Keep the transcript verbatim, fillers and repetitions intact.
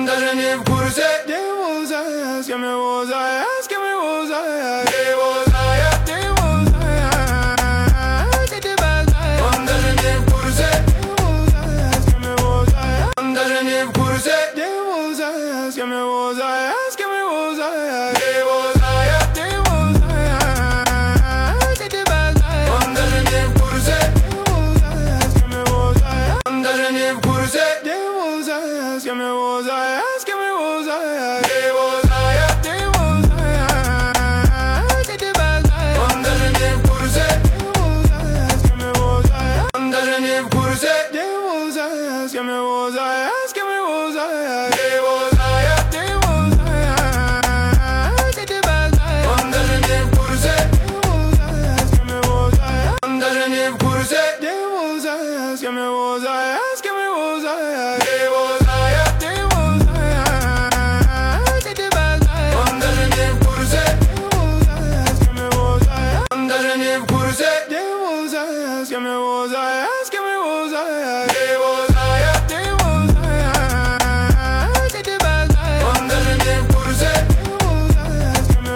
даже не в курсе. Где его зая, с кем его зая, с кем его зая, где его зая, где его зая, где тебя зая. Он даже не в курсе. Где его зая, с кем его зая. Он даже не в курсе. Где его зая, с кем его зая, с кем его зая, где его зая, где его зая, где тебя зая. Он даже не в курсе. Где его зая, с кем его зая. Он даже не в курсе. Где его зая, с кем его зая, с кем его зая, где его зая, где его зая, где тебя зая. Он даже не в курсе. Где его зая, с кем его зая. Он даже не в курсе. Где его зая, с кем его зая, с кем его зая, где его зая, где его зая, где тебя зая. Он даже не в курсе. Где его зая, с кем его зая. Он даже не в курсе. Где его зая, с кем его зая, с кем его зая, где его зая, где его зая, где тебя зая. Он даже не в курсе. Где его зая, с кем его зая. Он даже не в курсе. Где его зая, с кем его зая, с кем его зая.